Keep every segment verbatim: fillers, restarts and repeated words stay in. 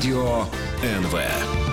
Радіо ен ве.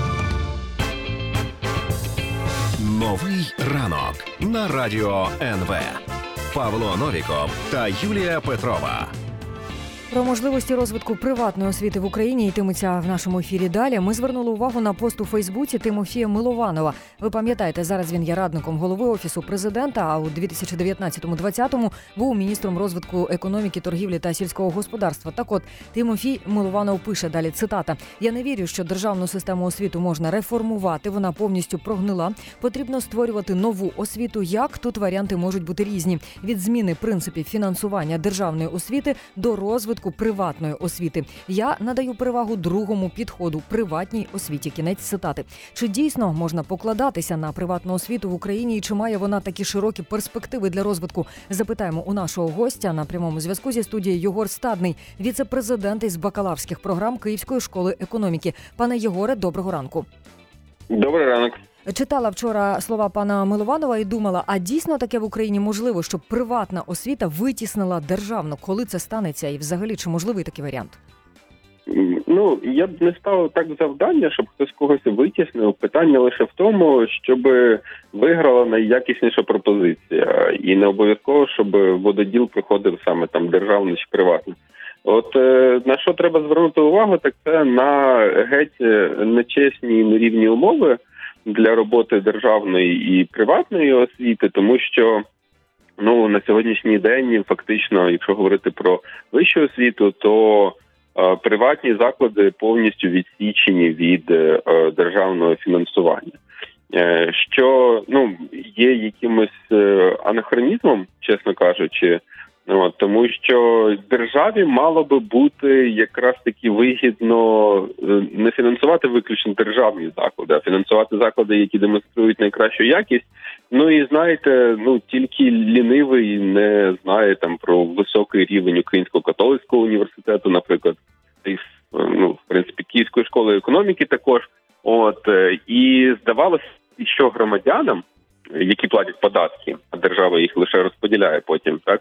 Новий ранок на Радіо ен ве. Павло Новіков та Юлія Петрова. Про можливості розвитку приватної освіти в Україні йтиметься в нашому ефірі далі. Ми звернули увагу на пост у Фейсбуці Тимофія Милованова. Ви пам'ятаєте, зараз він є радником голови Офісу президента, а у дві тисячі дев'ятнадцятому-двадцятому був міністром розвитку економіки, торгівлі та сільського господарства. Так от, Тимофій Милованов пише далі, цитата: «Я не вірю, що державну систему освіти можна реформувати, вона повністю прогнила. Потрібно створювати нову освіту. Як? Тут варіанти можуть бути різні. Від зміни принципів фінансування державної освіти до розвитку приватної освіти. Я надаю перевагу другому підходу – приватній освіті». Кінець цитати. Чи дійсно можна покладатися на приватну освіту в Україні і чи має вона такі широкі перспективи для розвитку? Запитаємо у нашого гостя на прямому зв'язку зі студією Єгор Стадний, віце-президент із бакалаврських програм Київської школи економіки. Пане Єгоре, доброго ранку. Добрий ранок. Читала вчора слова пана Милованова і думала, а дійсно таке в Україні можливо, щоб приватна освіта витіснила державну? Коли це станеться і взагалі чи можливий такий варіант? Ну, я б не ставив так завдання, щоб хтось когось витіснив. Питання лише в тому, щоб виграла найякісніша пропозиція. І не обов'язково, щоб вододіл приходив саме там державний чи приватний. От е, на що треба звернути увагу, так це на геть нечесні і нерівні умови для роботи державної і приватної освіти, тому що ну на сьогоднішній день фактично, якщо говорити про вищу освіту, то е, приватні заклади повністю відсічені від е, державного фінансування. Е, що ну є якимось е, анахронізмом, чесно кажучи. От, тому що державі мало би бути якраз таки вигідно не фінансувати виключно державні заклади, а фінансувати заклади, які демонструють найкращу якість. Ну і знаєте, ну тільки лінивий не знає там про високий рівень Українського католицького університету, наприклад, і ну, в принципі Київської школи економіки також. От і здавалося, що громадянам, які платять податки, а держава їх лише розподіляє потім, так.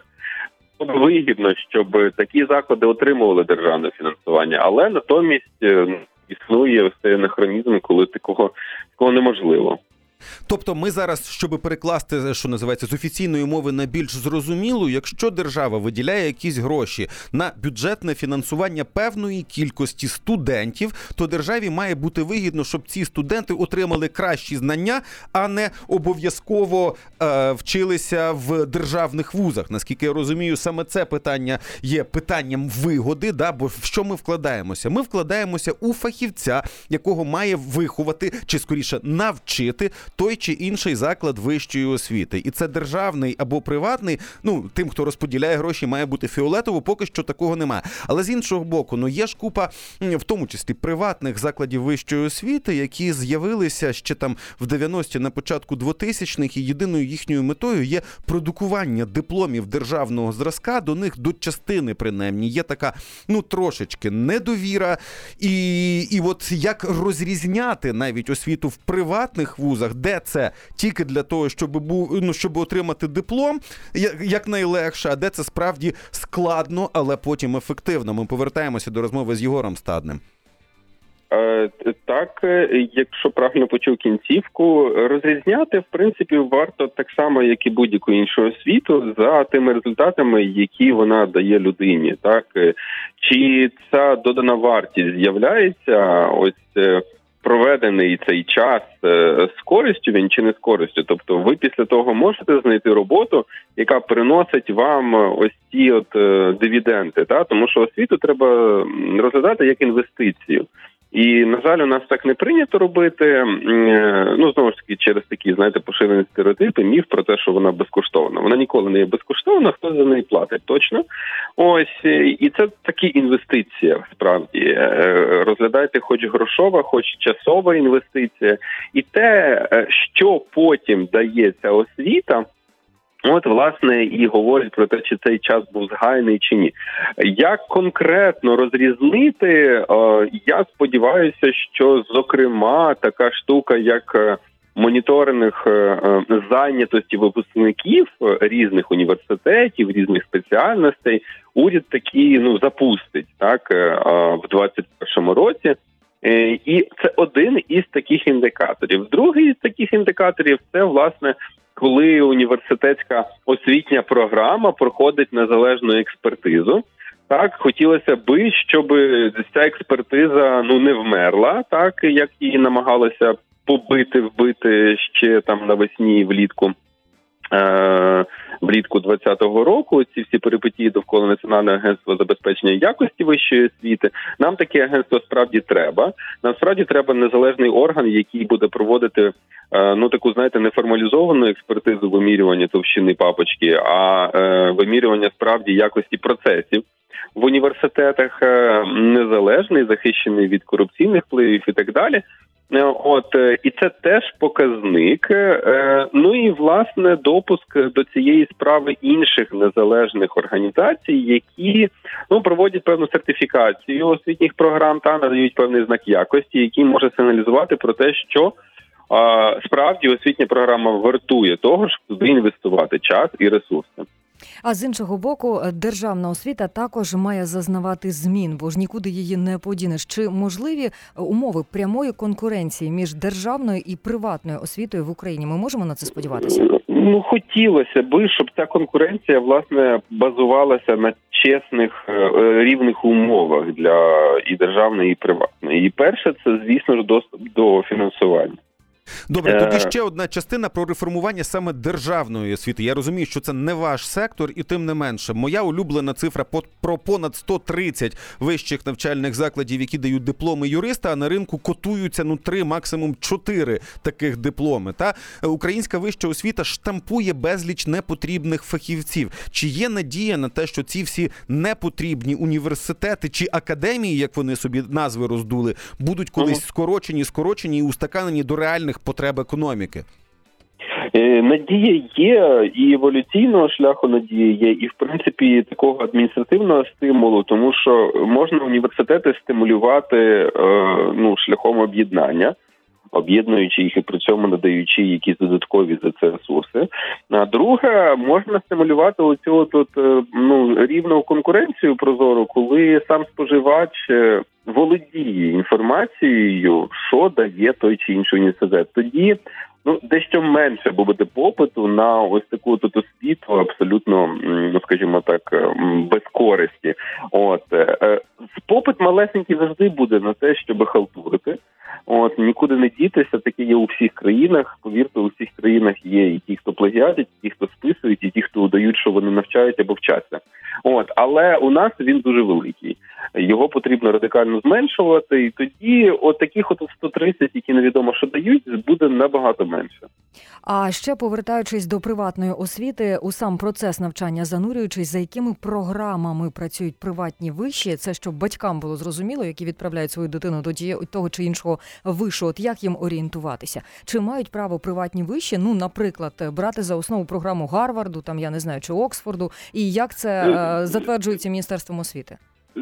Вигідно, щоб такі заклади отримували державне фінансування, але натомість існує ось цей анахронізм, коли такого, такого неможливо. Тобто ми зараз, щоб перекласти, що називається, з офіційної мови на більш зрозумілу, якщо держава виділяє якісь гроші на бюджетне фінансування певної кількості студентів, то державі має бути вигідно, щоб ці студенти отримали кращі знання, а не обов'язково е, вчилися в державних вузах. Наскільки я розумію, саме це питання є питанням вигоди, да? Бо в що ми вкладаємося? Ми вкладаємося у фахівця, якого має виховати, чи скоріше навчити той чи інший заклад вищої освіти. І це державний або приватний, ну, тим, хто розподіляє гроші, має бути фіолетово, поки що такого немає. Але з іншого боку, ну, є ж купа, в тому числі, приватних закладів вищої освіти, які з'явилися ще там в дев'яності, на початку двотисячних, і єдиною їхньою метою є продукування дипломів державного зразка, до них, до частини, принаймні, є така, ну, трошечки недовіра. І, і от як розрізняти навіть освіту в приватних вузах, де це тільки для того, щоб був, ну, щоб отримати диплом, як найлегше, а де це справді складно, але потім ефективно. Ми повертаємося до розмови з Єгором Стадним. Е, так, якщо правильно почув кінцівку, розрізняти, в принципі, варто так само, як і будь-яку іншу освіту, за тими результатами, які вона дає людині. Так? Чи ця додана вартість з'являється, ось проведений цей час з користю він чи не з користю. Тобто ви після того можете знайти роботу, яка приносить вам ось ці от дивіденди. Та? Тому що освіту треба розглядати як інвестицію. І, на жаль, у нас так не прийнято робити, ну, знову ж таки, через такі, знаєте, поширені стереотипи, міф про те, що вона безкоштовна. Вона ніколи не є безкоштовна, хто за неї платить, точно. Ось, і це такі інвестиція, справді. Розглядайте хоч грошова, хоч часова інвестиція. І те, що потім дає ця освіта, от, власне, і говорять про те, чи цей час був згаяний чи ні. Як конкретно розрізнити, я сподіваюся, що, зокрема, така штука, як моніторинг зайнятості випускників різних університетів, різних спеціальностей, уряд такі, ну, запустить, так, в двадцять першому році. І це один із таких індикаторів. Другий із таких індикаторів – це, власне, коли університетська освітня програма проходить незалежну експертизу. Так, хотілося би, щоб ця експертиза ну не вмерла, так, як її намагалися побити, вбити ще там навесні, влітку. Е, влітку двадцятого року, ці всі перипетії довкола Національного агентства забезпечення якості вищої освіти. Нам таке агентство справді треба. Нам справді треба незалежний орган, який буде проводити е, ну таку, знаєте, неформалізовану експертизу вимірювання товщини папочки, а е, вимірювання справді якості процесів в університетах, е, незалежний, захищений від корупційних впливів і так далі. От, і це теж показник. Ну і, власне, допуск до цієї справи інших незалежних організацій, які ну, проводять певну сертифікацію освітніх програм та надають певний знак якості, який може сигналізувати про те, що а, справді освітня програма вартує того, щоб туди інвестувати час і ресурси. А з іншого боку, державна освіта також має зазнавати змін, бо ж нікуди її не подінеш. Чи можливі умови прямої конкуренції між державною і приватною освітою в Україні? Ми можемо на це сподіватися? Ну, хотілося би, щоб ця конкуренція, власне, базувалася на чесних, рівних умовах для і державної, і приватної. І перше, це, звісно ж, доступ до фінансування. Добре, тоді ще одна частина про реформування саме державної освіти. Я розумію, що це не ваш сектор, і тим не менше. Моя улюблена цифра про понад сто тридцять вищих навчальних закладів, які дають дипломи юриста, а на ринку котуються ну три, максимум чотири таких дипломи. Та українська вища освіта штампує безліч непотрібних фахівців. Чи є надія на те, що ці всі непотрібні університети чи академії, як вони собі назви роздули, будуть колись скорочені, скорочені і устаканені до реальних потреб економіки? Надія є, і еволюційного шляху надія є, і, в принципі, такого адміністративного стимулу, тому що можна університети стимулювати ну, шляхом об'єднання, об'єднуючи їх і при цьому надаючи якісь додаткові за це ресурси. А друге, можна стимулювати оцю тут ну, рівну конкуренцію прозору, коли сам споживач володіє інформацією, що дає той чи інший університет. Тоді ну, дещо менше буде попиту на ось таку тут освіту абсолютно, ну, скажімо так, без користі. От. Попит малесенький завжди буде на те, щоб халтурити. От, нікуди не дітися, таке є у всіх країнах. Повірте, у всіх країнах є і ті, хто плагіатять, і ті, хто списують, і ті, хто удають, що вони навчають або вчаться. От, але у нас він дуже великий. Його потрібно радикально зменшувати, і тоді от таких от сто тридцять, які невідомо що дають, буде набагато менше. А ще повертаючись до приватної освіти, у сам процес навчання занурюючись, за якими програмами працюють приватні виші, це щоб батькам було зрозуміло, які відправляють свою дитину до того чи іншого вишу, от як їм орієнтуватися? Чи мають право приватні виші, ну, наприклад, брати за основу програму Гарварду, там, я не знаю, чи Оксфорду, і як це е, затверджується Міністерством освіти?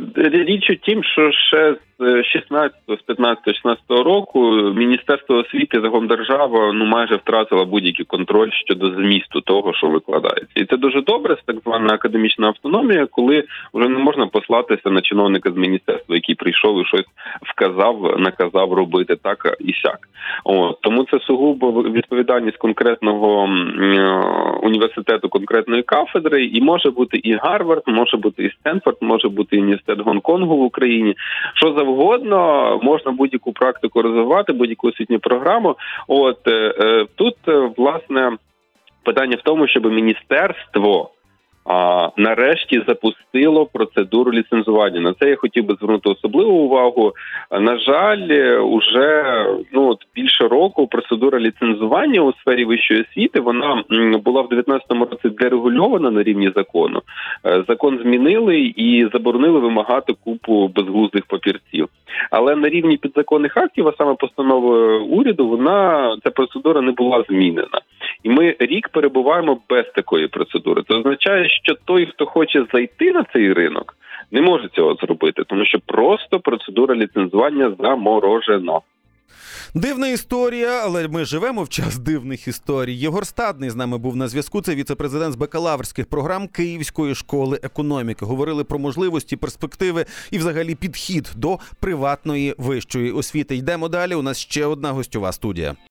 Річ у тім, що ще з шістнадцятого, з п'ятнадцятого, шістнадцятого року Міністерство освіти, загалом держава, ну майже втратила будь-який контроль щодо змісту того, що викладається. І це дуже добре, це так звана академічна автономія, коли вже не можна послатися на чиновника з міністерства, який прийшов і щось вказав, наказав робити так і сяк. От. Тому це сугубо відповідальність конкретного університету, конкретної кафедри, і може бути і Гарвард, може бути і Стенфорд, може бути і університет Гонконгу в Україні. Що завгодно, можна будь-яку практику розвивати, будь-яку освітню програму. От е, тут, власне, питання в тому, щоб міністерство а, нарешті запустило процедуру ліцензування. На це я хотів би звернути особливу увагу. На жаль, уже ну, от більше року процедура ліцензування у сфері вищої освіти, вона була в дев'ятнадцятому році дерегульована на рівні закону. Закон змінили і заборонили вимагати купу безглуздих папірців. Але на рівні підзаконних актів, а саме постанови уряду, вона, ця процедура не була змінена. І ми рік перебуваємо без такої процедури. Це означає, що той, хто хоче зайти на цей ринок, не може цього зробити, тому що просто процедура ліцензування заморожена. Дивна історія, але ми живемо в час дивних історій. Єгор Стадний з нами був на зв'язку. Це віце-президент з бакалаврських програм Київської школи економіки. Говорили про можливості, перспективи і взагалі підхід до приватної вищої освіти. Йдемо далі. У нас ще одна гостьова студія.